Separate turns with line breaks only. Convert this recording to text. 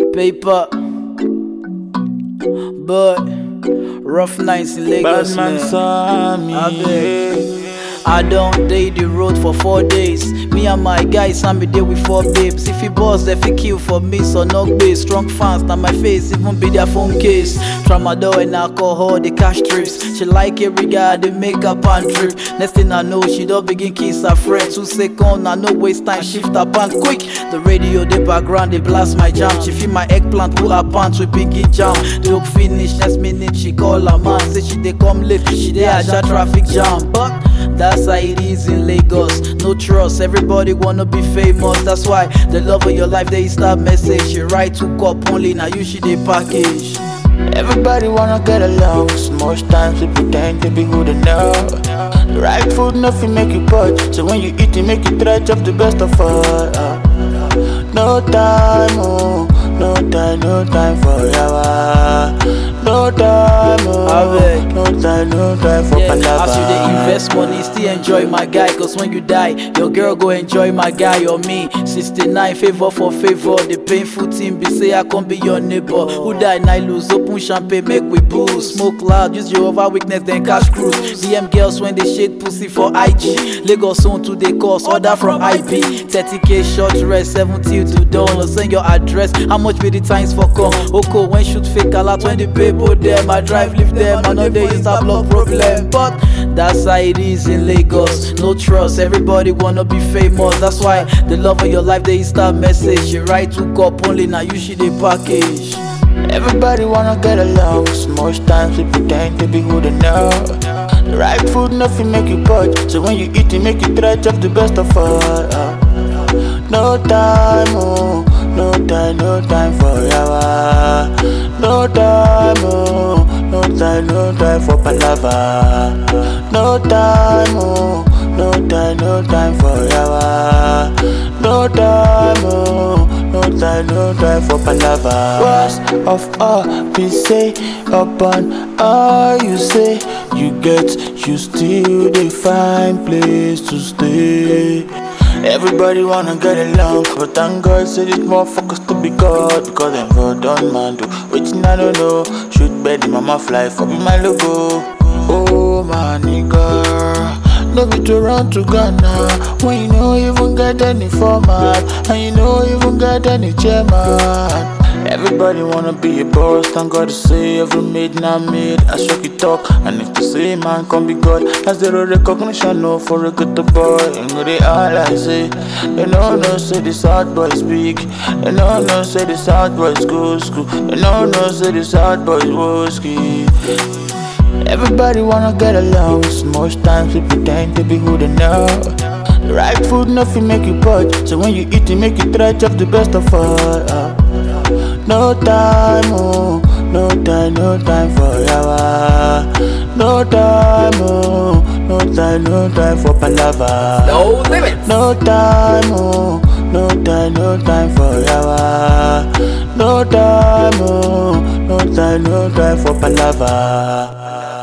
Paper, but rough nights in Lagos, man. I beg. I don't date the road for 4 days. Me and my guys, I'm there with 4 babes. If he boss, they fi kill for me, so no base. Strong fans, now my face, even be their phone case. Tramadol and alcohol, the cash trips. She like every guy, they make up and trip. Next thing I know, she don't begin kiss her friend. 2 seconds, I no waste time, shift her pants quick. The radio, the background, they blast my jam. She feel my eggplant, pull her pants, we begin jam. The look finish, next minute, she call her man. Say she they come late, she they aja traffic jam. But that's how it is in Lagos. No trust, everybody wanna be famous. That's why the love of your life, they start message. She write 2 cup only, now you should they package.
Everybody wanna get along. Most times people tend to be who they know. The right food nothing make you budge. So when you eat it make you try chop the best of all. No time, oh, no time for yawa. No time, oh, no time for palava.
As you dey invest money, still enjoy my guy. Cause when you die, your girl go enjoy my guy or me. 69 favor for favor. The painful thing be say I can't be your neighbor. Who die night lose, open champagne make we booze. Smoke loud, use your over weakness then cash cruise. DM girls when they shade pussy for IG. Lagos on to the course, order from IP. 30k short rest, 70 to dawn. Send your address, how much be the times for come? Oko when shoot fake a lot when the people them. I drive leave them, I know they is a block problem. But that's how it is in Lagos. No trust, everybody wanna be famous. That's why the love of your life they start message. She write 2 cup only, now you should they package.
Everybody wanna get along. Most times people tend to be who they know. The right food nothing make you budge. So when you eat it make you try chop the best of all. No time, oh, no time for yawa. No time, oh, no time for palava. No time, oh, no time for yawa. No time, oh, no time for palava. Worst of all, be say upon all you say. You get, you still they find place to stay. Everybody wanna get along, but thank God say these motherfuckers to be God. Because them for done man do, waiting I don't know. Shoot bed, mama fly for me my logo. Oh my nigga, no be to run to Ghana when you know you even get any format, and you know you even get any chairman. Everybody wanna be a boss, thank God to say every made now made. I shock it talk, and if to say man can be God, that's the real recognition, no for a good boy. And go they all I say, you know no say this hard boy speak, you know no say this hard boys go school, you know no say this hard boys woski. Everybody wanna get along, most times people tend to be who they know. The right food nothing make you budge, so when you eat it make you try chop the best of all. No time, oh, no time for yawa. No time, oh, no time for palava.
No limits.
No time, oh, no time for yawa. No time, oh, no time for palava.